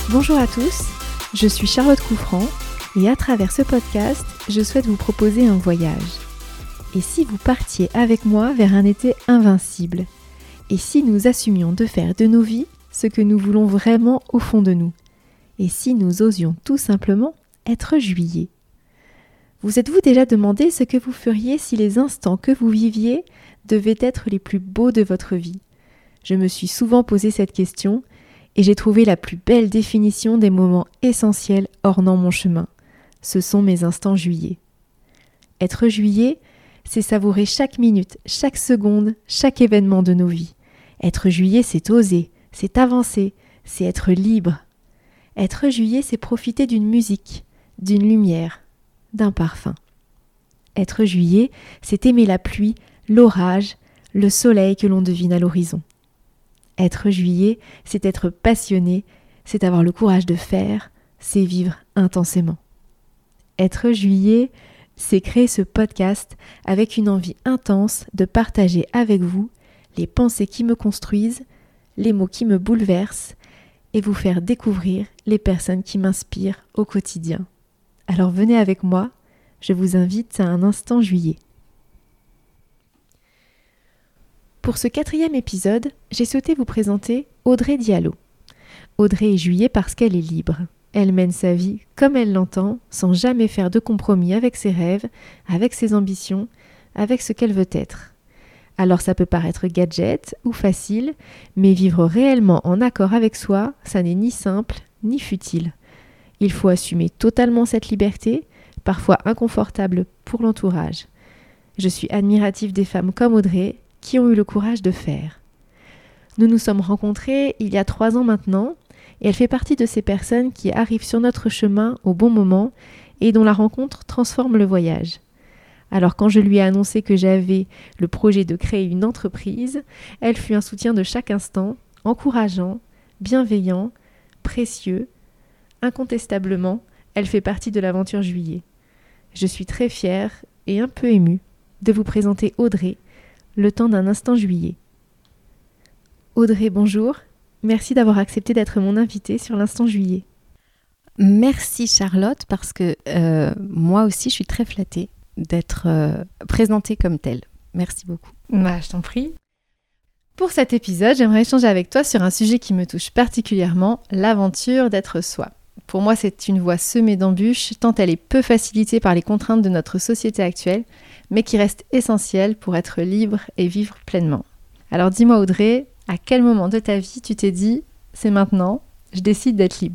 Bonjour à tous, je suis Charlotte Couffrand et à travers ce podcast, je souhaite vous proposer un voyage. Et si vous partiez avec moi vers un été invincible? Et si nous assumions de faire de nos vies ce que nous voulons vraiment au fond de nous? Et si nous osions tout simplement être juillet? Vous êtes-vous déjà demandé ce que vous feriez si les instants que vous viviez devaient être les plus beaux de votre vie? Je me suis souvent posé cette question et j'ai trouvé la plus belle définition des moments essentiels ornant mon chemin. Ce sont mes instants juillet. Être juillet, c'est savourer chaque minute, chaque seconde, chaque événement de nos vies. Être juillet, c'est oser, c'est avancer, c'est être libre. Être juillet, c'est profiter d'une musique, d'une lumière, d'un parfum. Être juillet, c'est aimer la pluie, l'orage, le soleil que l'on devine à l'horizon. Être juillet, c'est être passionné, c'est avoir le courage de faire, c'est vivre intensément. Être juillet, c'est créer ce podcast avec une envie intense de partager avec vous les pensées qui me construisent, les mots qui me bouleversent et vous faire découvrir les personnes qui m'inspirent au quotidien. Alors venez avec moi, je vous invite à un instant juillet. Pour ce 4e épisode, j'ai souhaité vous présenter Audrey Diallo. Audrey est juillet parce qu'elle est libre. Elle mène sa vie comme elle l'entend, sans jamais faire de compromis avec ses rêves, avec ses ambitions, avec ce qu'elle veut être. Alors ça peut paraître gadget ou facile, mais vivre réellement en accord avec soi, ça n'est ni simple ni futile. Il faut assumer totalement cette liberté, parfois inconfortable pour l'entourage. Je suis admirative des femmes comme Audrey, qui ont eu le courage de faire. Nous nous sommes rencontrés il y a 3 ans maintenant, et elle fait partie de ces personnes qui arrivent sur notre chemin au bon moment et dont la rencontre transforme le voyage. Alors quand je lui ai annoncé que j'avais le projet de créer une entreprise, elle fut un soutien de chaque instant, encourageant, bienveillant, précieux. Incontestablement, elle fait partie de l'aventure juillet. Je suis très fière et un peu émue de vous présenter Audrey, le temps d'un instant juillet. Audrey, bonjour. Merci d'avoir accepté d'être mon invitée sur l'Instant Juillet. Merci Charlotte, parce que moi aussi je suis très flattée d'être présentée comme telle. Merci beaucoup. Je t'en prie. Pour cet épisode, j'aimerais échanger avec toi sur un sujet qui me touche particulièrement, l'aventure d'être soi. Pour moi, c'est une voie semée d'embûches, tant elle est peu facilitée par les contraintes de notre société actuelle, mais qui reste essentielle pour être libre et vivre pleinement. Alors dis-moi Audrey, à quel moment de ta vie tu t'es dit « c'est maintenant, je décide d'être libre » ?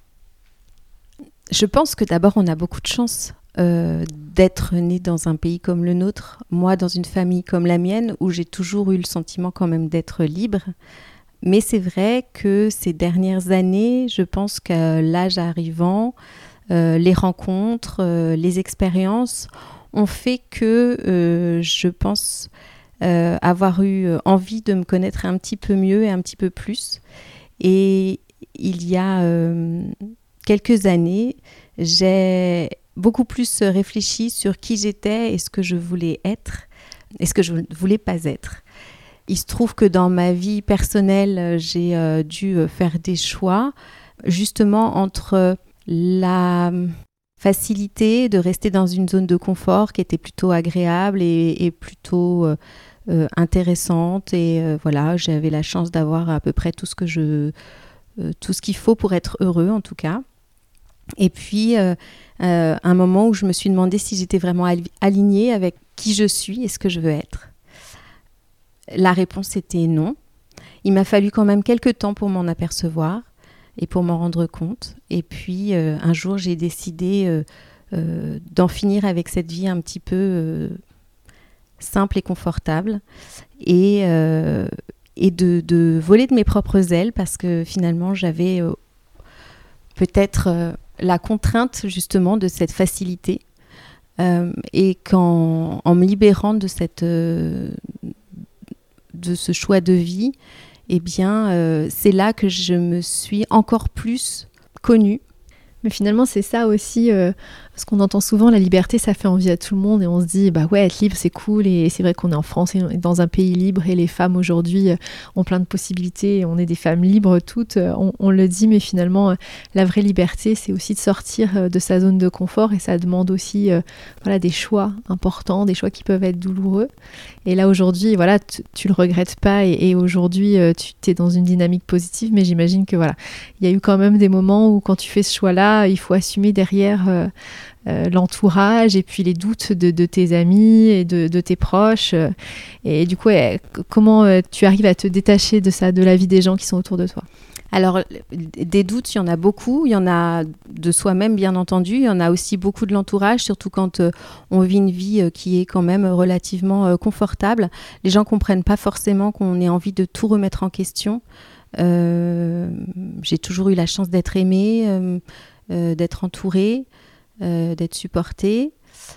Je pense que d'abord on a beaucoup de chance d'être né dans un pays comme le nôtre, moi dans une famille comme la mienne, où j'ai toujours eu le sentiment quand même d'être libre. Mais c'est vrai que ces dernières années, je pense qu'à l'âge arrivant, les rencontres, les expériences ont fait que je pense avoir eu envie de me connaître un petit peu mieux et un petit peu plus. Et il y a quelques années, j'ai beaucoup plus réfléchi sur qui j'étais et ce que je voulais être et ce que je ne voulais pas être. Il se trouve que dans ma vie personnelle, j'ai dû faire des choix justement entre la facilité de rester dans une zone de confort qui était plutôt agréable et plutôt intéressante. Et voilà, j'avais la chance d'avoir à peu près tout ce qu'il faut pour être heureux en tout cas. Et puis, un moment où je me suis demandé si j'étais vraiment alignée avec qui je suis et ce que je veux être. La réponse était non. Il m'a fallu quand même quelques temps pour m'en apercevoir et pour m'en rendre compte. Et puis, un jour, j'ai décidé d'en finir avec cette vie un petit peu simple et confortable et de voler de mes propres ailes parce que finalement, j'avais peut-être la contrainte justement de cette facilité et qu'en me libérant de ce choix de vie, eh bien, c'est là que je me suis encore plus connue. Mais finalement, c'est ça aussi Parce qu'on entend souvent la liberté, ça fait envie à tout le monde et on se dit bah ouais, être libre c'est cool, et c'est vrai qu'on est en France et dans un pays libre et les femmes aujourd'hui ont plein de possibilités et on est des femmes libres toutes, on le dit, mais finalement la vraie liberté c'est aussi de sortir de sa zone de confort, et ça demande aussi des choix importants, des choix qui peuvent être douloureux. Et là aujourd'hui voilà, tu le regrettes pas, et aujourd'hui tu es dans une dynamique positive, mais j'imagine que voilà, il y a eu quand même des moments où quand tu fais ce choix-là, il faut assumer derrière l'entourage et puis les doutes de tes amis et de tes proches. Et du coup, comment tu arrives à te détacher de ça, de la vie des gens qui sont autour de toi? Alors, des doutes, il y en a beaucoup. Il y en a de soi-même, bien entendu. Il y en a aussi beaucoup de l'entourage, surtout quand on vit une vie qui est quand même relativement confortable. Les gens ne comprennent pas forcément qu'on ait envie de tout remettre en question. J'ai toujours eu la chance d'être aimée, d'être entourée, d'être supportée.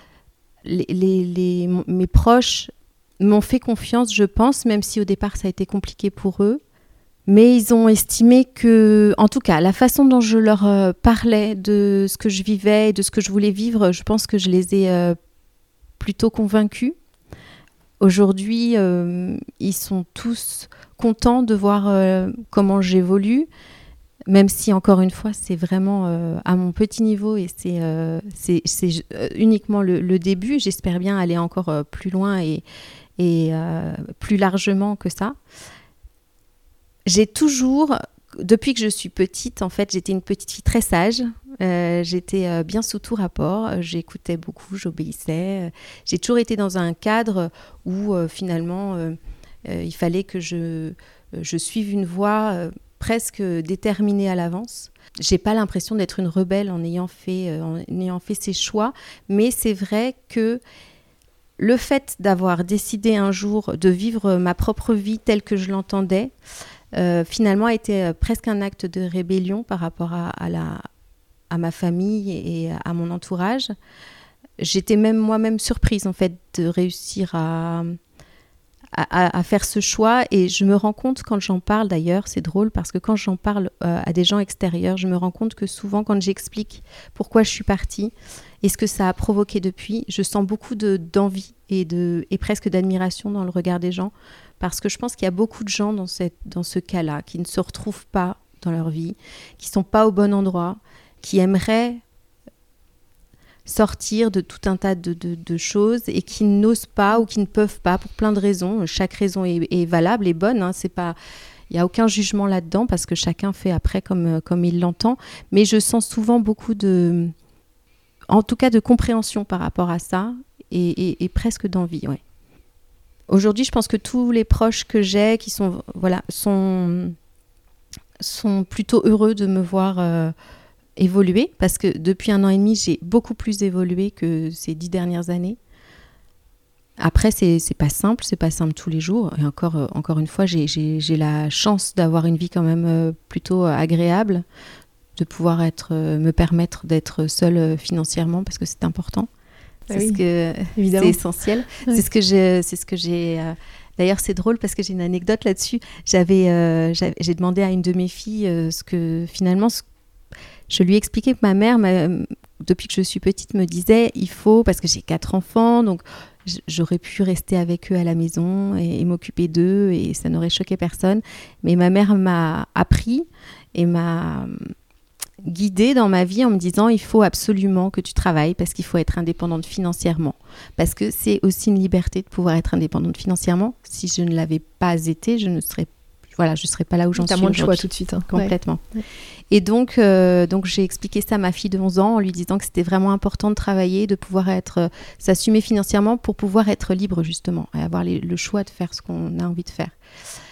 Mes proches m'ont fait confiance, je pense, même si au départ ça a été compliqué pour eux. Mais ils ont estimé que, en tout cas, la façon dont je leur parlais de ce que je vivais et de ce que je voulais vivre, je pense que je les ai plutôt convaincus. Aujourd'hui, ils sont tous contents de voir comment j'évolue, même si, encore une fois, c'est vraiment à mon petit niveau et c'est uniquement le début. J'espère bien aller encore plus loin et plus largement que ça. J'ai toujours, depuis que je suis petite, en fait, j'étais une petite fille très sage. J'étais bien sous tout rapport. J'écoutais beaucoup, j'obéissais. J'ai toujours été dans un cadre où, finalement, il fallait que je suive une voie presque déterminée à l'avance. J'ai pas l'impression d'être une rebelle en ayant fait ces choix, mais c'est vrai que le fait d'avoir décidé un jour de vivre ma propre vie telle que je l'entendais, finalement a été presque un acte de rébellion par rapport à ma famille et à mon entourage. J'étais même moi-même surprise en fait de réussir à faire ce choix, et je me rends compte quand j'en parle, d'ailleurs c'est drôle parce que quand j'en parle à des gens extérieurs, je me rends compte que souvent quand j'explique pourquoi je suis partie et ce que ça a provoqué depuis, je sens beaucoup d'envie et presque d'admiration dans le regard des gens, parce que je pense qu'il y a beaucoup de gens dans ce cas-là qui ne se retrouvent pas dans leur vie, qui ne sont pas au bon endroit, qui aimeraient sortir de tout un tas de choses et qui n'osent pas ou qui ne peuvent pas pour plein de raisons. Chaque raison est valable et bonne, hein. C'est pas, il n'y a aucun jugement là-dedans parce que chacun fait après comme il l'entend. Mais je sens souvent beaucoup en tout cas de compréhension par rapport à ça et presque d'envie. Ouais. Aujourd'hui, je pense que tous les proches que j'ai qui sont plutôt heureux de me voir évoluer, parce que depuis 1 an et demi, j'ai beaucoup plus évolué que ces 10 dernières années. Après, c'est pas simple tous les jours. Et encore une fois, j'ai la chance d'avoir une vie quand même plutôt agréable, de pouvoir me permettre d'être seule financièrement, parce que c'est important. C'est essentiel. Oui. C'est ce que j'ai. D'ailleurs, c'est drôle parce que j'ai une anecdote là-dessus. J'ai demandé à une de mes filles je lui ai expliqué que ma mère, depuis que je suis petite, me disait il faut, parce que j'ai 4 enfants, donc j'aurais pu rester avec eux à la maison et m'occuper d'eux et ça n'aurait choqué personne. Mais ma mère m'a appris et m'a guidée dans ma vie en me disant il faut absolument que tu travailles parce qu'il faut être indépendante financièrement. Parce que c'est aussi une liberté de pouvoir être indépendante financièrement. Si je ne l'avais pas été, je ne serais pas là où j'en suis aujourd'hui. T'as moins de choix tout de suite. Hein. Complètement. Ouais. Et donc j'ai expliqué ça à ma fille de 11 ans en lui disant que c'était vraiment important de travailler, de pouvoir s'assumer financièrement pour pouvoir être libre justement et avoir le choix de faire ce qu'on a envie de faire.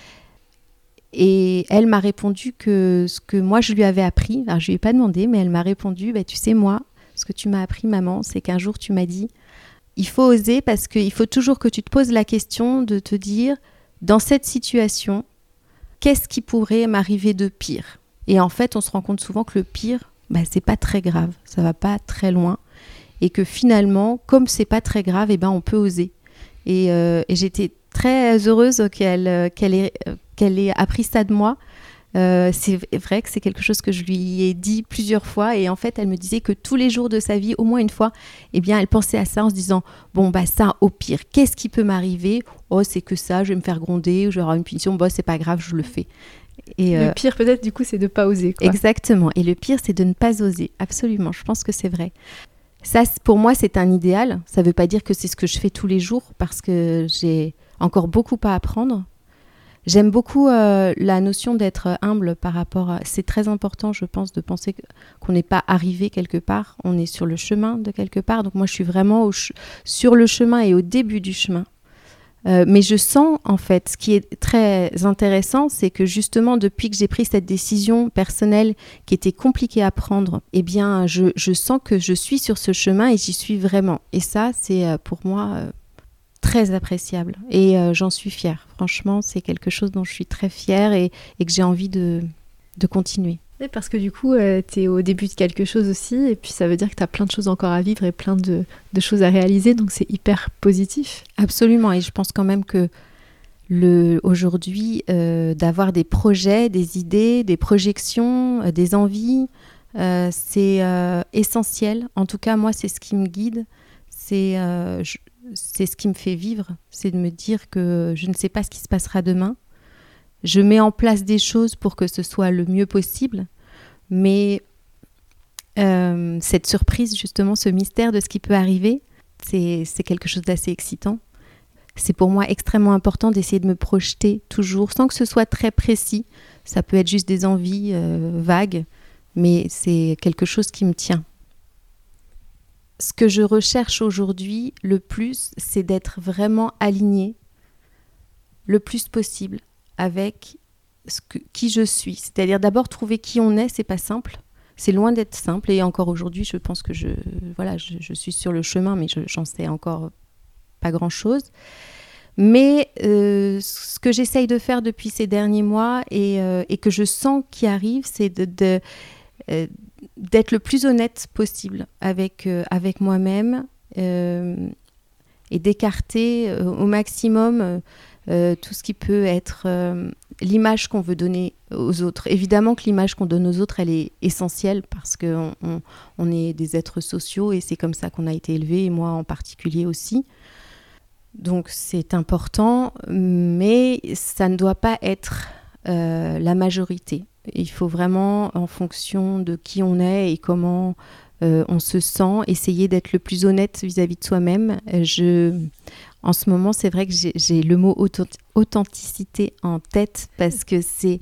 Et elle m'a répondu que ce que moi je lui avais appris, alors je lui ai pas demandé, mais elle m'a répondu tu sais moi, ce que tu m'as appris maman, c'est qu'un jour tu m'as dit il faut oser parce qu'il faut toujours que tu te poses la question de te dire dans cette situation, qu'est-ce qui pourrait m'arriver de pire ? Et en fait, on se rend compte souvent que le pire, c'est pas très grave, ça va pas très loin. Et que finalement, comme c'est pas très grave, on peut oser. Et j'étais très heureuse qu'elle ait appris ça de moi, C'est vrai que c'est quelque chose que je lui ai dit plusieurs fois et en fait elle me disait que tous les jours de sa vie, au moins une fois, eh bien elle pensait à ça en se disant bon bah ça au pire, qu'est-ce qui peut m'arriver ? Oh c'est que ça, je vais me faire gronder ou je vais avoir une punition, bon c'est pas grave, je le fais. Et le pire peut-être du coup c'est de ne pas oser, quoi. Exactement, et le pire c'est de ne pas oser, absolument, je pense que c'est vrai. Ça pour moi c'est un idéal, ça veut pas dire que c'est ce que je fais tous les jours parce que j'ai encore beaucoup à apprendre. J'aime beaucoup la notion d'être humble par rapport à... C'est très important, je pense, de penser qu'on n'est pas arrivé quelque part, on est sur le chemin de quelque part. Donc moi, je suis vraiment sur le chemin et au début du chemin. Mais je sens, en fait, ce qui est très intéressant, c'est que justement, depuis que j'ai pris cette décision personnelle qui était compliquée à prendre, eh bien, je sens que je suis sur ce chemin et j'y suis vraiment. Et ça, c'est pour moi... très appréciable et j'en suis fière. Franchement, c'est quelque chose dont je suis très fière et que j'ai envie de continuer. Et parce que du coup, tu es au début de quelque chose aussi et puis ça veut dire que tu as plein de choses encore à vivre et plein de choses à réaliser, donc c'est hyper positif. Absolument, et je pense quand même que aujourd'hui, d'avoir des projets, des idées, des projections, des envies, c'est essentiel. En tout cas, moi, c'est ce qui me guide. C'est ce qui me fait vivre, c'est de me dire que je ne sais pas ce qui se passera demain. Je mets en place des choses pour que ce soit le mieux possible, mais cette surprise, justement, ce mystère de ce qui peut arriver, c'est quelque chose d'assez excitant. C'est pour moi extrêmement important d'essayer de me projeter toujours, sans que ce soit très précis. Ça peut être juste des envies vagues, mais c'est quelque chose qui me tient. Ce que je recherche aujourd'hui le plus, c'est d'être vraiment alignée le plus possible avec qui je suis. C'est-à-dire d'abord trouver qui on est, c'est pas simple. C'est loin d'être simple et encore aujourd'hui, je pense que je suis sur le chemin, mais j'en sais encore pas grand-chose. Mais ce que j'essaye de faire depuis ces derniers mois et que je sens qui arrive, c'est d'être le plus honnête possible avec moi-même et d'écarter au maximum tout ce qui peut être l'image qu'on veut donner aux autres. Évidemment que l'image qu'on donne aux autres, elle est essentielle parce qu'on est des êtres sociaux et c'est comme ça qu'on a été élevés, et moi en particulier aussi. Donc c'est important, mais ça ne doit pas être la majorité. Il faut vraiment, en fonction de qui on est et comment on se sent, essayer d'être le plus honnête vis-à-vis de soi-même. En ce moment, c'est vrai que j'ai le mot authenticité en tête parce que c'est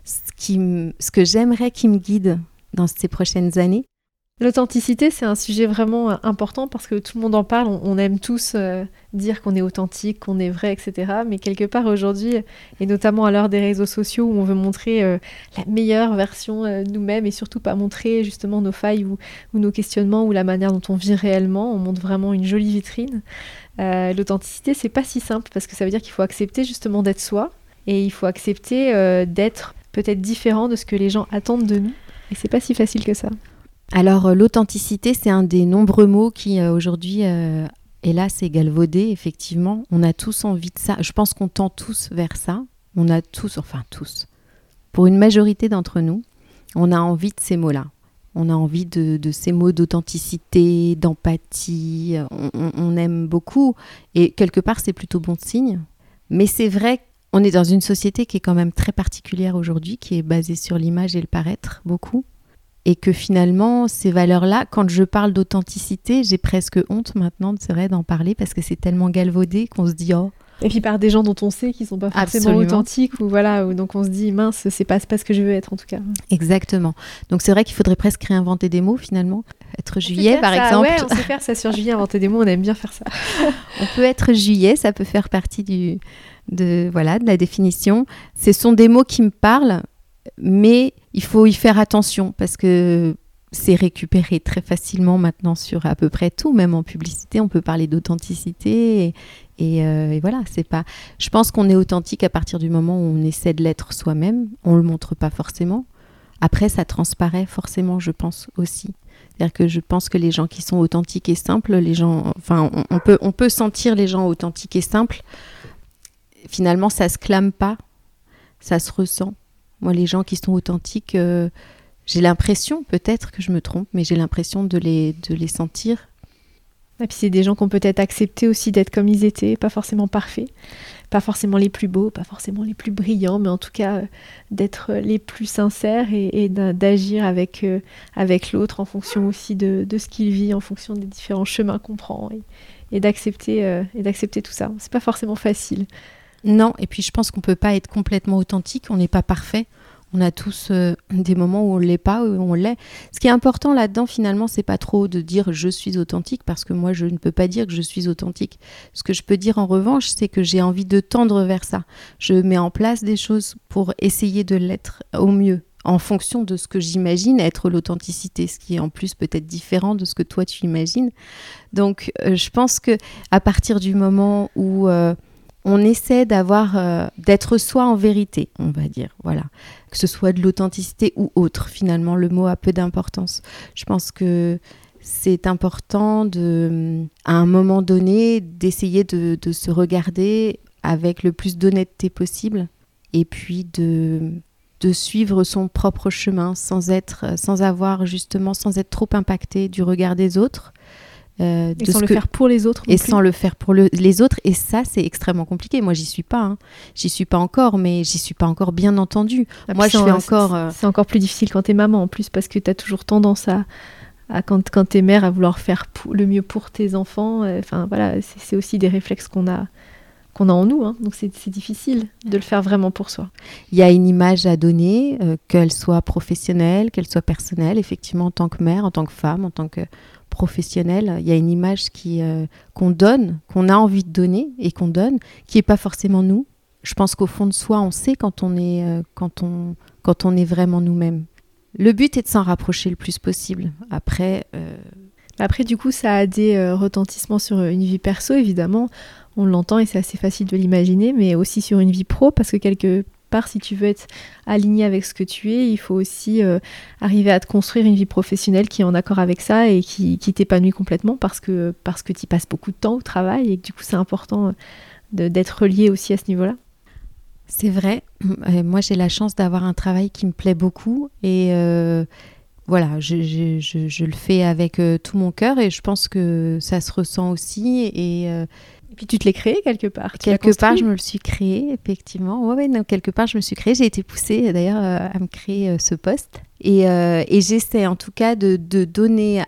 ce que j'aimerais qui me guide dans ces prochaines années. L'authenticité, c'est un sujet vraiment important parce que tout le monde en parle. On aime tous dire qu'on est authentique, qu'on est vrai, etc. Mais quelque part aujourd'hui, et notamment à l'heure des réseaux sociaux où on veut montrer la meilleure version de nous-mêmes et surtout pas montrer justement nos failles ou nos questionnements ou la manière dont on vit réellement, on montre vraiment une jolie vitrine. L'authenticité, c'est pas si simple parce que ça veut dire qu'il faut accepter justement d'être soi et il faut accepter d'être peut-être différent de ce que les gens attendent de nous. Et c'est pas si facile que ça. Alors, l'authenticité, c'est un des nombreux mots qui, aujourd'hui, hélas, est galvaudé, effectivement. On a tous envie de ça. Je pense qu'on tend tous vers ça. On a tous, enfin tous, pour une majorité d'entre nous, on a envie de ces mots-là. On a envie de ces mots d'authenticité, d'empathie. On aime beaucoup. Et quelque part, c'est plutôt bon signe. Mais c'est vrai qu'on est dans une société qui est quand même très particulière aujourd'hui, qui est basée sur l'image et le paraître, beaucoup. Et que finalement, ces valeurs-là, quand je parle d'authenticité, j'ai presque honte maintenant, c'est vrai, d'en parler parce que c'est tellement galvaudé qu'on se dit « oh ». Et puis par des gens dont on sait qu'ils ne sont pas forcément authentiques, ou voilà, ou donc on se dit « mince, c'est pas ce que je veux être en tout cas ». Exactement. Donc c'est vrai qu'il faudrait presque réinventer des mots finalement. Être juillet par exemple. Ouais, on sait faire ça sur juillet, inventer des mots, on aime bien faire ça. On peut être juillet, ça peut faire partie de la définition. Ce sont des mots qui me parlent, mais il faut y faire attention parce que c'est récupéré très facilement maintenant sur à peu près tout, même en publicité, on peut parler d'authenticité et voilà, c'est pas... Je pense qu'on est authentique à partir du moment où on essaie de l'être soi-même, on le montre pas forcément. Après, ça transparaît forcément, je pense aussi. C'est-à-dire que je pense que les gens qui sont authentiques et simples, les gens, enfin, on peut sentir les gens authentiques et simples. Finalement, ça se clame pas, ça se ressent. Moi, les gens qui sont authentiques, j'ai l'impression, peut-être que je me trompe, mais j'ai l'impression de les sentir. Et puis c'est des gens qui ont peut-être accepté aussi d'être comme ils étaient, pas forcément parfaits, pas forcément les plus beaux, pas forcément les plus brillants, mais en tout cas d'être les plus sincères et d'agir avec l'autre en fonction aussi de ce qu'il vit, en fonction des différents chemins qu'on prend et d'accepter tout ça. C'est pas forcément facile. Non, et puis je pense qu'on peut pas être complètement authentique, on n'est pas parfait. On a tous des moments où on l'est pas, où on l'est. Ce qui est important là-dedans, finalement, c'est pas trop de dire je suis authentique, parce que moi, je ne peux pas dire que je suis authentique. Ce que je peux dire en revanche, c'est que j'ai envie de tendre vers ça. Je mets en place des choses pour essayer de l'être au mieux, en fonction de ce que j'imagine être l'authenticité, ce qui est en plus peut-être différent de ce que toi tu imagines. Donc, je pense que à partir du moment où on essaie d'être soi en vérité, on va dire, voilà. Que ce soit de l'authenticité ou autre, finalement, le mot a peu d'importance. Je pense que c'est important à un moment donné, d'essayer de se regarder avec le plus d'honnêteté possible et puis de suivre son propre chemin sans être trop impacté du regard des autres. Sans le faire pour les autres. Sans le faire pour les autres. Et ça, c'est extrêmement compliqué. Moi, j'y suis pas. J'y suis pas encore, mais j'y suis pas encore, bien entendu. Moi, je fais encore... C'est encore plus difficile quand t'es maman, en plus, parce que t'as toujours tendance quand t'es mère, à vouloir faire le mieux pour tes enfants. Enfin, voilà, c'est aussi des réflexes qu'on a en nous. Donc, c'est difficile de le faire vraiment pour soi. Il y a une image à donner, qu'elle soit professionnelle, qu'elle soit personnelle. Effectivement, en tant que mère, en tant que femme, en tant que professionnelle, il y a une image qu'on donne, qu'on a envie de donner et qu'on donne, qui n'est pas forcément nous. Je pense qu'au fond de soi, on sait quand on est vraiment nous-mêmes. Le but est de s'en rapprocher le plus possible. Après, du coup, ça a des retentissements sur une vie perso, évidemment. On l'entend et c'est assez facile de l'imaginer, mais aussi sur une vie pro, parce que quelque part, si tu veux être aligné avec ce que tu es, il faut aussi arriver à te construire une vie professionnelle qui est en accord avec ça et qui t'épanouit complètement, parce que tu y passes beaucoup de temps au travail et que du coup, c'est important d'être relié aussi à ce niveau-là. C'est vrai. Moi, j'ai la chance d'avoir un travail qui me plaît beaucoup et voilà, je le fais avec tout mon cœur et je pense que ça se ressent aussi. Et puis tu te l'es créé quelque part. Quelque part, je me le suis créé, effectivement. Ouais, non, quelque part, je me suis créée. J'ai été poussée d'ailleurs à me créer ce poste. Et j'essaie en tout cas de donner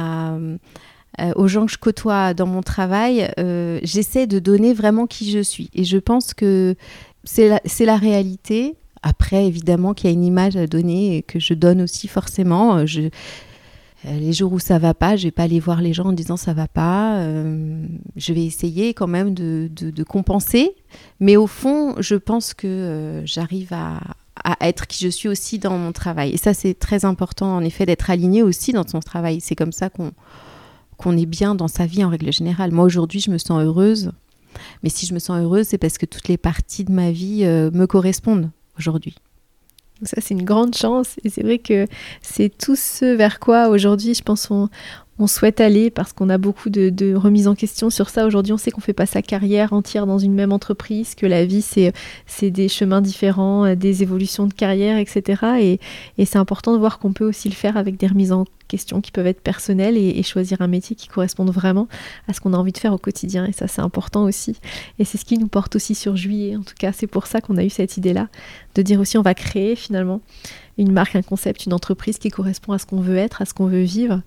aux gens que je côtoie dans mon travail, j'essaie de donner vraiment qui je suis. Et je pense que c'est la réalité. Après, évidemment, qu'il y a une image à donner et que je donne aussi forcément. Les jours où ça va pas, je vais pas aller voir les gens en disant ça va pas. Je vais essayer quand même de compenser. Mais au fond, je pense que j'arrive à être qui je suis aussi dans mon travail. Et ça, c'est très important, en effet, d'être aligné aussi dans son travail. C'est comme ça qu'on est bien dans sa vie en règle générale. Moi, aujourd'hui, je me sens heureuse. Mais si je me sens heureuse, c'est parce que toutes les parties de ma vie me correspondent aujourd'hui. Ça, c'est une grande chance et c'est vrai que c'est tout ce vers quoi aujourd'hui, je pense, on souhaite aller, parce qu'on a beaucoup de remises en question sur ça. Aujourd'hui, on sait qu'on ne fait pas sa carrière entière dans une même entreprise, que la vie, c'est des chemins différents, des évolutions de carrière, etc. Et c'est important de voir qu'on peut aussi le faire avec des remises en question qui peuvent être personnelles et choisir un métier qui corresponde vraiment à ce qu'on a envie de faire au quotidien. Et ça, c'est important aussi. Et c'est ce qui nous porte aussi sur Juillet. En tout cas, c'est pour ça qu'on a eu cette idée-là, de dire aussi on va créer finalement une marque, un concept, une entreprise qui correspond à ce qu'on veut être, à ce qu'on veut vivre.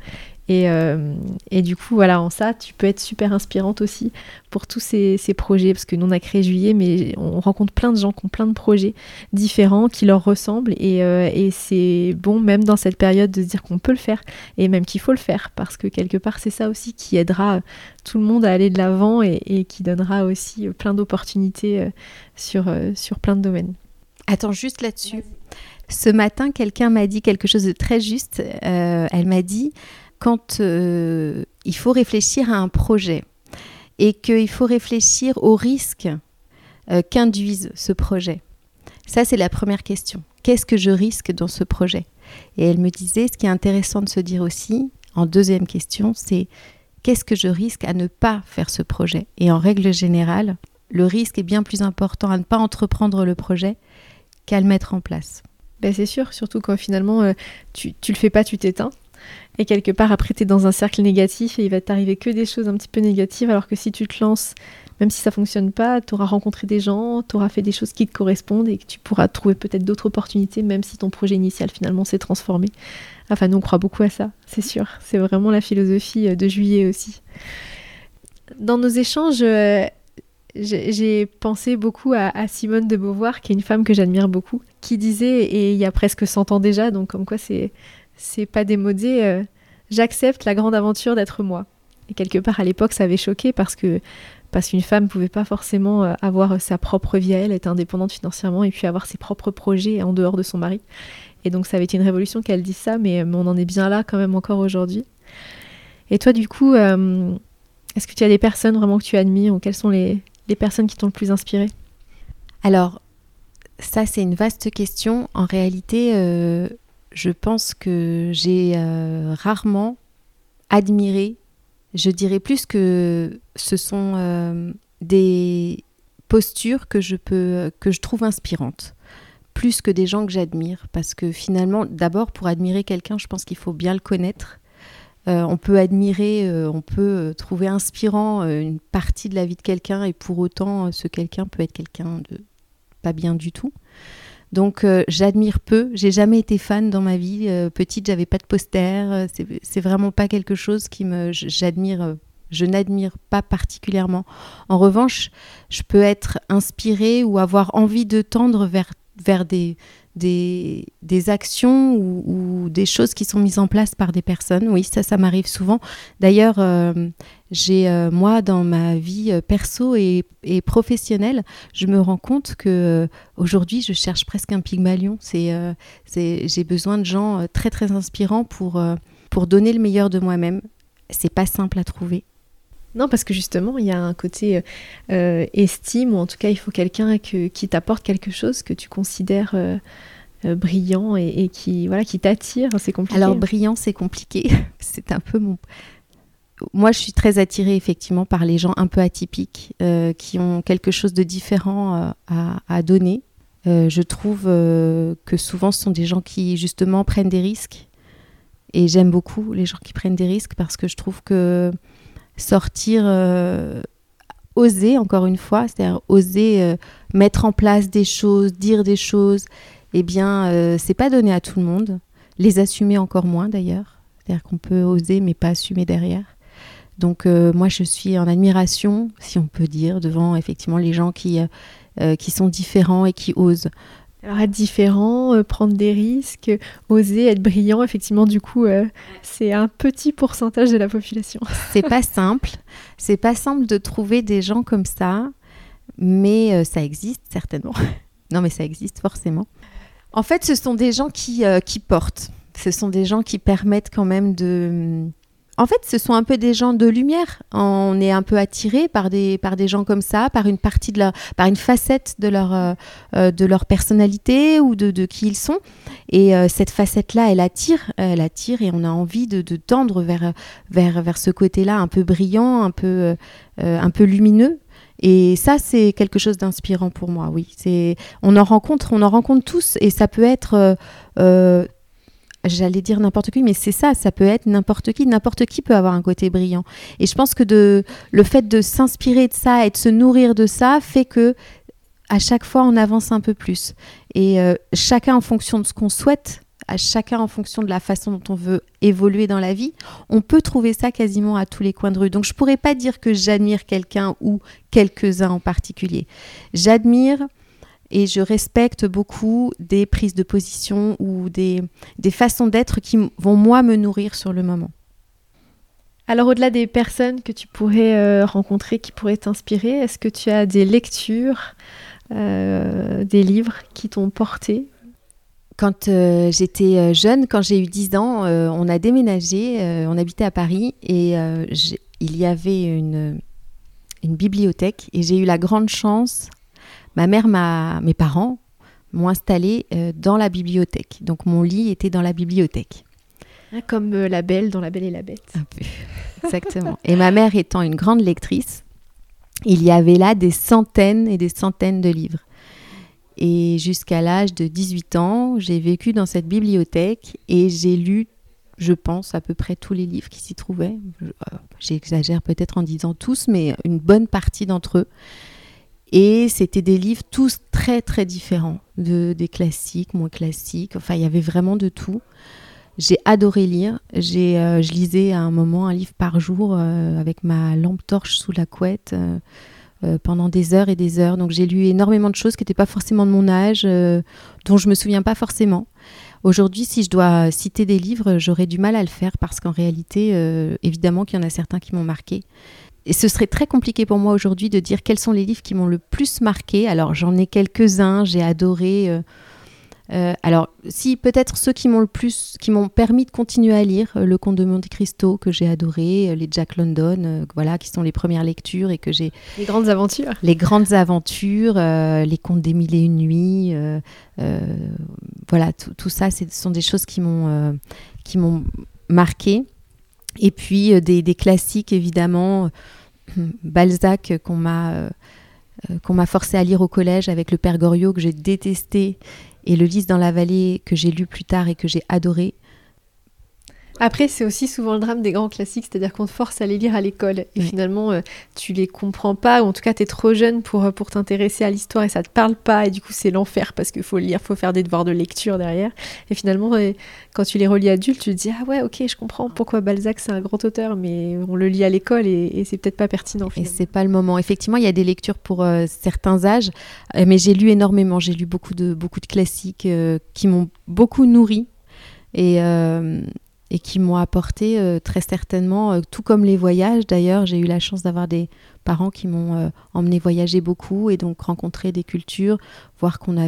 Et du coup, voilà, en ça, tu peux être super inspirante aussi pour tous ces projets, parce que nous, on a créé Juillet, mais on rencontre plein de gens qui ont plein de projets différents, qui leur ressemblent, et c'est bon, même dans cette période, de se dire qu'on peut le faire, et même qu'il faut le faire, parce que quelque part, c'est ça aussi qui aidera tout le monde à aller de l'avant, et qui donnera aussi plein d'opportunités sur plein de domaines. Attends, juste là-dessus. Ce matin, quelqu'un m'a dit quelque chose de très juste. Elle m'a dit... Quand il faut réfléchir à un projet et qu'il faut réfléchir aux risques qu'induise ce projet. Ça, c'est la première question. Qu'est-ce que je risque dans ce projet ? Et elle me disait, ce qui est intéressant de se dire aussi, en deuxième question, c'est qu'est-ce que je risque à ne pas faire ce projet ? Et en règle générale, le risque est bien plus important à ne pas entreprendre le projet qu'à le mettre en place. Ben, c'est sûr, surtout quand finalement tu le fais pas, tu t'éteins. Et quelque part, après, tu es dans un cercle négatif et il va t'arriver que des choses un petit peu négatives, alors que si tu te lances, même si ça fonctionne pas, tu auras rencontré des gens, tu auras fait des choses qui te correspondent et que tu pourras trouver peut-être d'autres opportunités, même si ton projet initial finalement s'est transformé. Enfin, nous, on croit beaucoup à ça, c'est sûr. C'est vraiment la philosophie de Juillet aussi. Dans nos échanges, j'ai pensé beaucoup à Simone de Beauvoir, qui est une femme que j'admire beaucoup, qui disait, et il y a presque 100 ans déjà, donc comme quoi c'est pas démodé, j'accepte la grande aventure d'être moi. Et quelque part, à l'époque, ça avait choqué parce qu'une femme ne pouvait pas forcément avoir sa propre vie à elle, être indépendante financièrement et puis avoir ses propres projets en dehors de son mari. Et donc, ça avait été une révolution qu'elle dise ça, mais on en est bien là quand même encore aujourd'hui. Et toi, du coup, est-ce que tu as des personnes vraiment que tu admires ou quelles sont les personnes qui t'ont le plus inspiré? Alors, ça, c'est une vaste question. En réalité, je pense que j'ai rarement admiré, je dirais plus que ce sont des postures que je trouve inspirantes, plus que des gens que j'admire. Parce que finalement, d'abord, pour admirer quelqu'un, je pense qu'il faut bien le connaître. On peut admirer, on peut trouver inspirant une partie de la vie de quelqu'un et pour autant, ce quelqu'un peut être quelqu'un de pas bien du tout. Donc, j'admire peu. J'ai jamais été fan dans ma vie. Petite, j'avais pas de poster. C'est vraiment pas quelque chose j'admire. Je n'admire pas particulièrement. En revanche, je peux être inspirée ou avoir envie de tendre vers des actions ou des choses qui sont mises en place par des personnes. Oui, ça m'arrive souvent. D'ailleurs, moi, dans ma vie perso et professionnelle, je me rends compte que aujourd'hui, je cherche presque un Pygmalion. J'ai besoin de gens très, très inspirants pour donner le meilleur de moi-même. C'est pas simple à trouver. Non, parce que justement, il y a un côté estime, ou en tout cas, il faut quelqu'un qui t'apporte quelque chose que tu considères brillant et qui t'attire. C'est compliqué. Alors, brillant, c'est compliqué. C'est un peu mon... Moi, je suis très attirée, effectivement, par les gens un peu atypiques, qui ont quelque chose de différent à donner. Je trouve que souvent, ce sont des gens qui, justement, prennent des risques. Et j'aime beaucoup les gens qui prennent des risques parce que je trouve que sortir, oser, encore une fois, c'est-à-dire oser mettre en place des choses, dire des choses, eh bien, c'est pas donné à tout le monde. Les assumer encore moins, d'ailleurs. C'est-à-dire qu'on peut oser, mais pas assumer derrière. Donc, moi, je suis en admiration, si on peut dire, devant, effectivement, les gens qui sont différents et qui osent. Alors, être différent, prendre des risques, oser, être brillant, effectivement, du coup, c'est un petit pourcentage de la population. C'est pas simple. C'est pas simple de trouver des gens comme ça, mais ça existe certainement. Non, mais ça existe forcément. En fait, ce sont des gens qui portent. Ce sont des gens qui permettent quand même de... En fait, ce sont un peu des gens de lumière. On est un peu attiré par des gens comme ça, par une partie par une facette de leur personnalité ou de qui ils sont. Et cette facette-là, elle attire et on a envie de tendre vers ce côté-là un peu brillant, un peu lumineux. Et ça, c'est quelque chose d'inspirant pour moi, oui. On en rencontre tous et ça peut être... j'allais dire n'importe qui, mais c'est ça peut être n'importe qui peut avoir un côté brillant. Et je pense que le fait de s'inspirer de ça et de se nourrir de ça fait que à chaque fois on avance un peu plus. Et chacun en fonction de ce qu'on souhaite, à chacun en fonction de la façon dont on veut évoluer dans la vie, on peut trouver ça quasiment à tous les coins de rue. Donc je pourrais pas dire que j'admire quelqu'un ou quelques-uns en particulier. J'admire et je respecte beaucoup des prises de position ou des façons d'être qui vont, moi, me nourrir sur le moment. Alors, au-delà des personnes que tu pourrais rencontrer, qui pourraient t'inspirer, est-ce que tu as des lectures, des livres qui t'ont porté ? Quand j'étais jeune, quand j'ai eu 10 ans, on a déménagé, on habitait à Paris et il y avait une bibliothèque et j'ai eu la grande chance... mes parents m'ont installée dans la bibliothèque. Donc, mon lit était dans la bibliothèque. Comme la Belle dans La Belle et la Bête. Un peu, exactement. Et ma mère étant une grande lectrice, il y avait là des centaines et des centaines de livres. Et jusqu'à l'âge de 18 ans, j'ai vécu dans cette bibliothèque et j'ai lu, je pense, à peu près tous les livres qui s'y trouvaient. J'exagère peut-être en disant tous, mais une bonne partie d'entre eux. Et c'était des livres tous très, très différents, des classiques, moins classiques. Enfin, il y avait vraiment de tout. J'ai adoré lire. Je lisais à un moment un livre par jour avec ma lampe torche sous la couette. Pendant des heures et des heures. Donc j'ai lu énormément de choses qui n'étaient pas forcément de mon âge, dont je ne me souviens pas forcément. Aujourd'hui, si je dois citer des livres, j'aurais du mal à le faire parce qu'en réalité, évidemment qu'il y en a certains qui m'ont marqué. Et ce serait très compliqué pour moi aujourd'hui de dire quels sont les livres qui m'ont le plus marqué. Alors j'en ai quelques-uns, j'ai adoré... alors, si peut-être ceux qui m'ont permis de continuer à lire, Le Comte de Monte Cristo que j'ai adoré, les Jack London, voilà, qui sont les premières lectures et que j'ai. Les grandes aventures. Les grandes aventures, les Contes des Mille et une nuits, voilà, tout ça, ce sont des choses qui m'ont marqué. Et puis des classiques évidemment, Balzac qu'on m'a forcé à lire au collège avec Le Père Goriot que j'ai détesté. Et Le Lys dans la vallée que j'ai lu plus tard et que j'ai adoré. Après, c'est aussi souvent le drame des grands classiques, c'est-à-dire qu'on te force à les lire à l'école. Et finalement, tu les comprends pas, ou en tout cas, tu es trop jeune pour t'intéresser à l'histoire et ça te parle pas. Et du coup, c'est l'enfer parce qu'il faut lire, il faut faire des devoirs de lecture derrière. Et finalement, quand tu les relis adultes, tu te dis « Ah ouais, ok, je comprends pourquoi Balzac, c'est un grand auteur, mais on le lit à l'école et c'est peut-être pas pertinent. » Et c'est pas le moment. Effectivement, il y a des lectures pour certains âges, mais j'ai lu énormément. J'ai lu beaucoup de classiques qui m'ont beaucoup nourrie. Et qui m'ont apporté très certainement, tout comme les voyages. D'ailleurs, j'ai eu la chance d'avoir des parents qui m'ont emmené voyager beaucoup et donc rencontrer des cultures, voir qu'on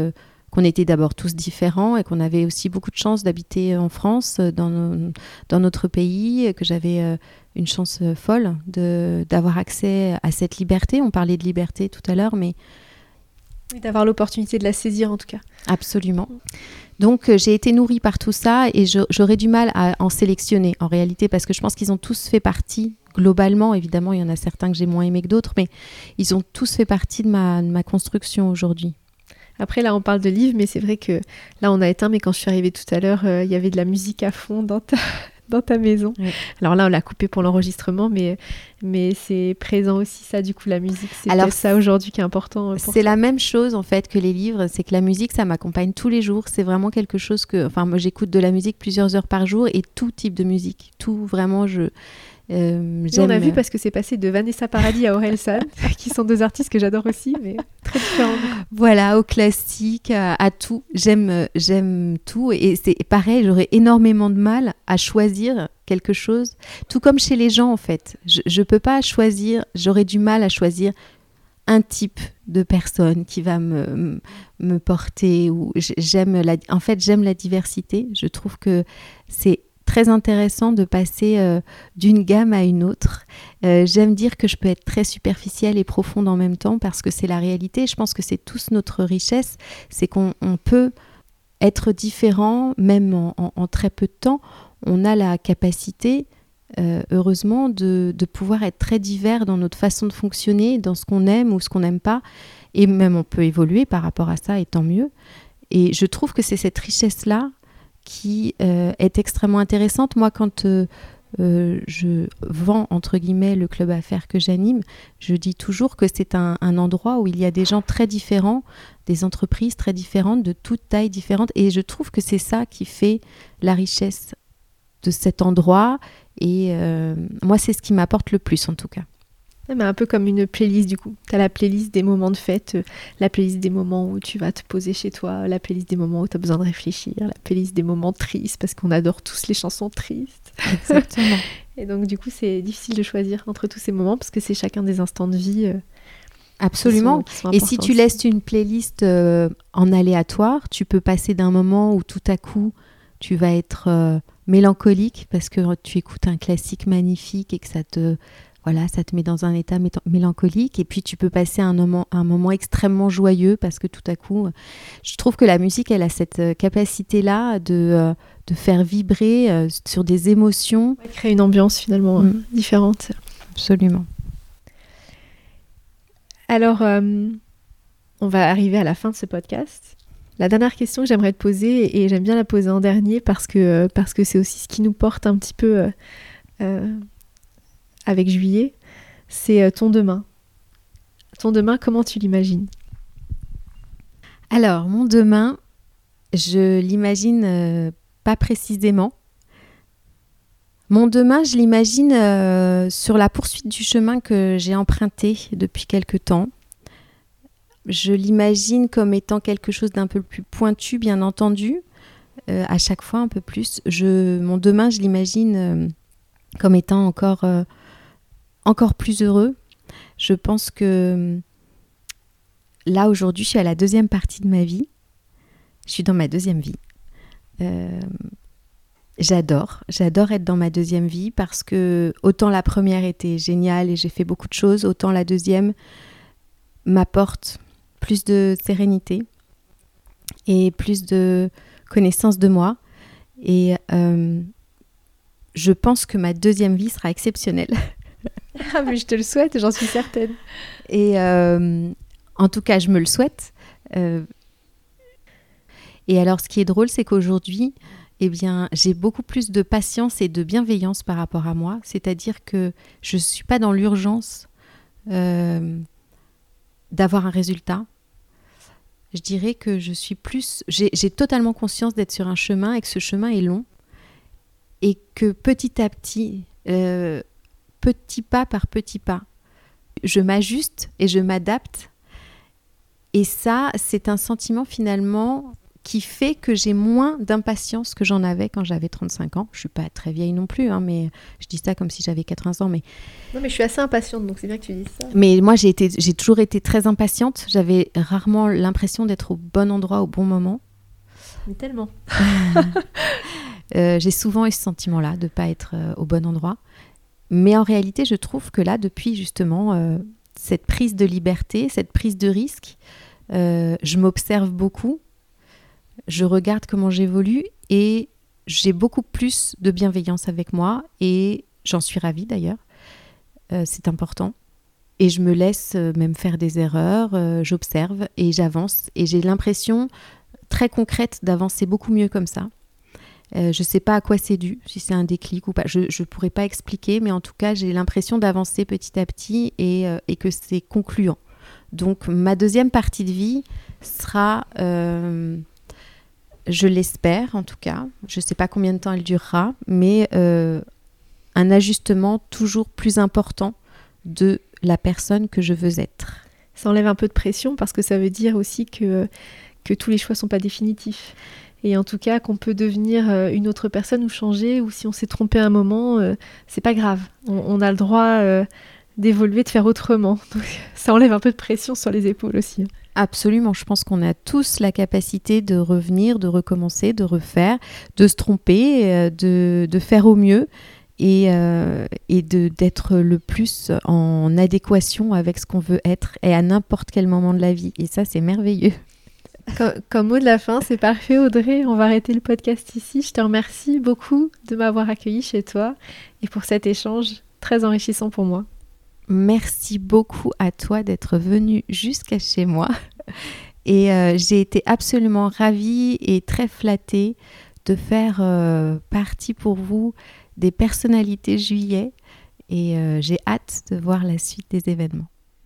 était d'abord tous différents et qu'on avait aussi beaucoup de chance d'habiter en France, dans notre pays, que j'avais une chance folle d'avoir accès à cette liberté. On parlait de liberté tout à l'heure, mais... Oui, d'avoir l'opportunité de la saisir en tout cas. Absolument. Donc j'ai été nourrie par tout ça et j'aurais du mal à en sélectionner en réalité parce que je pense qu'ils ont tous fait partie, globalement, évidemment il y en a certains que j'ai moins aimés que d'autres, mais ils ont tous fait partie de ma construction aujourd'hui. Après là on parle de livres, mais c'est vrai que là on a éteint, mais quand je suis arrivée tout à l'heure, il y avait de la musique à fond dans ta maison. Oui. Alors là on l'a coupé pour l'enregistrement, mais c'est présent aussi ça, du coup la musique, c'est peut-être ça aujourd'hui qui est important. C'est la même chose en fait que les livres, c'est que la musique ça m'accompagne tous les jours, c'est vraiment quelque chose moi j'écoute de la musique plusieurs heures par jour et tout type de musique, tout vraiment j'aime. On a vu parce que c'est passé de Vanessa Paradis à Orelsan, qui sont deux artistes que j'adore aussi, mais très différents. Voilà, au classique, à tout. J'aime tout. Et c'est pareil, j'aurais énormément de mal à choisir quelque chose. Tout comme chez les gens, en fait. Je peux pas choisir, j'aurais du mal à choisir un type de personne qui va me porter. J'aime la diversité. Je trouve que c'est très intéressant de passer d'une gamme à une autre. J'aime dire que je peux être très superficielle et profonde en même temps parce que c'est la réalité. Je pense que c'est tous notre richesse, c'est qu'on peut être différent même en très peu de temps. On a la capacité, heureusement, de pouvoir être très divers dans notre façon de fonctionner, dans ce qu'on aime ou ce qu'on n'aime pas. Et même on peut évoluer par rapport à ça, et tant mieux. Et je trouve que c'est cette richesse-là qui est extrêmement intéressante. Moi, quand je vends, entre guillemets, le club affaires que j'anime, je dis toujours que c'est un endroit où il y a des gens très différents, des entreprises très différentes, de toutes tailles différentes. Et je trouve que c'est ça qui fait la richesse de cet endroit. Et moi, c'est ce qui m'apporte le plus, en tout cas. Mais un peu comme une playlist du coup. Tu as la playlist des moments de fête, la playlist des moments où tu vas te poser chez toi, la playlist des moments où tu as besoin de réfléchir, la playlist des moments tristes parce qu'on adore tous les chansons tristes. Exactement. Et donc du coup c'est difficile de choisir entre tous ces moments parce que c'est chacun des instants de vie. Absolument. Qui sont et si tu laisses une playlist en aléatoire, tu peux passer d'un moment où tout à coup tu vas être mélancolique parce que tu écoutes un classique magnifique et que ça te met dans un état mélancolique. Et puis, tu peux passer un moment extrêmement joyeux parce que tout à coup, je trouve que la musique, elle a cette capacité-là de faire vibrer sur des émotions. Créer une ambiance finalement différente. Absolument. Alors, on va arriver à la fin de ce podcast. La dernière question que j'aimerais te poser, et j'aime bien la poser en dernier parce que c'est aussi ce qui nous porte un petit peu avec Juillet, c'est ton demain. Ton demain, comment tu l'imagines ? Alors, mon demain, je l'imagine pas précisément. Mon demain, je l'imagine sur la poursuite du chemin que j'ai emprunté depuis quelque temps. Je l'imagine comme étant quelque chose d'un peu plus pointu, bien entendu, à chaque fois un peu plus. Mon demain, je l'imagine comme étant encore plus heureux. Je pense que là, aujourd'hui, je suis à la deuxième partie de ma vie. Je suis dans ma deuxième vie. J'adore être dans ma deuxième vie parce que autant la première était géniale et j'ai fait beaucoup de choses, autant la deuxième m'apporte plus de sérénité et plus de connaissance de moi. Et je pense que ma deuxième vie sera exceptionnelle. Ah, mais je te le souhaite, j'en suis certaine. Et en tout cas, je me le souhaite. Et alors, ce qui est drôle, c'est qu'aujourd'hui, eh bien, j'ai beaucoup plus de patience et de bienveillance par rapport à moi. C'est-à-dire que je ne suis pas dans l'urgence d'avoir un résultat. Je dirais que je suis plus... J'ai totalement conscience d'être sur un chemin et que ce chemin est long. Et que petit à petit, petit pas par petit pas, je m'ajuste et je m'adapte. Et ça, c'est un sentiment finalement qui fait que j'ai moins d'impatience que j'en avais quand j'avais 35 ans. Je ne suis pas très vieille non plus, mais je dis ça comme si j'avais 80 ans. Mais... Non, mais je suis assez impatiente, donc c'est bien que tu dises ça. Mais moi, j'ai toujours été très impatiente. J'avais rarement l'impression d'être au bon endroit au bon moment. Mais tellement. J'ai souvent eu ce sentiment-là de ne pas être au bon endroit. Mais en réalité, je trouve que là, depuis justement cette prise de liberté, cette prise de risque, je m'observe beaucoup. Je regarde comment j'évolue et j'ai beaucoup plus de bienveillance avec moi et j'en suis ravie d'ailleurs. C'est important. Et je me laisse même faire des erreurs, j'observe et j'avance. Et j'ai l'impression très concrète d'avancer beaucoup mieux comme ça. Je ne sais pas à quoi c'est dû, si c'est un déclic ou pas. Je ne pourrais pas expliquer, mais en tout cas, j'ai l'impression d'avancer petit à petit et que c'est concluant. Donc, ma deuxième partie de vie sera... je l'espère en tout cas, je ne sais pas combien de temps elle durera, mais un ajustement toujours plus important de la personne que je veux être. Ça enlève un peu de pression parce que ça veut dire aussi que tous les choix ne sont pas définitifs. Et en tout cas qu'on peut devenir une autre personne ou changer, ou si on s'est trompé à un moment, c'est pas grave. On a le droit d'évoluer, de faire autrement. Donc ça enlève un peu de pression sur les épaules aussi. Absolument, je pense qu'on a tous la capacité de revenir, de recommencer, de refaire, de se tromper, de faire au mieux et d'être le plus en adéquation avec ce qu'on veut être et à n'importe quel moment de la vie. Et ça, c'est merveilleux. Comme mot de la fin, c'est parfait Audrey, on va arrêter le podcast ici. Je te remercie beaucoup de m'avoir accueillie chez toi et pour cet échange très enrichissant pour moi. Merci beaucoup à toi d'être venue jusqu'à chez moi et j'ai été absolument ravie et très flattée de faire partie pour vous des personnalités Juillet et j'ai hâte de voir la suite des événements.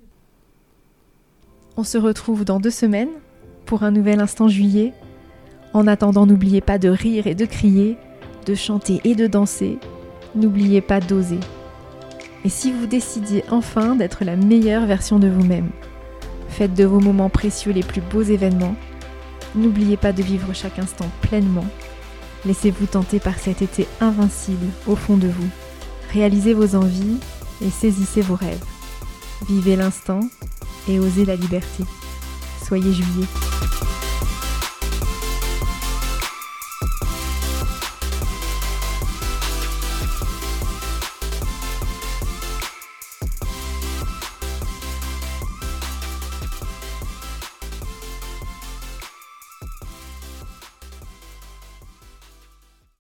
On se retrouve dans 2 semaines pour un nouvel instant Juillet. En attendant, n'oubliez pas de rire et de crier, de chanter et de danser. N'oubliez pas d'oser. Et si vous décidiez enfin d'être la meilleure version de vous-même, faites de vos moments précieux les plus beaux événements. N'oubliez pas de vivre chaque instant pleinement. Laissez-vous tenter par cet été invincible au fond de vous. Réalisez vos envies et saisissez vos rêves. Vivez l'instant et osez la liberté. Soyez Juillet.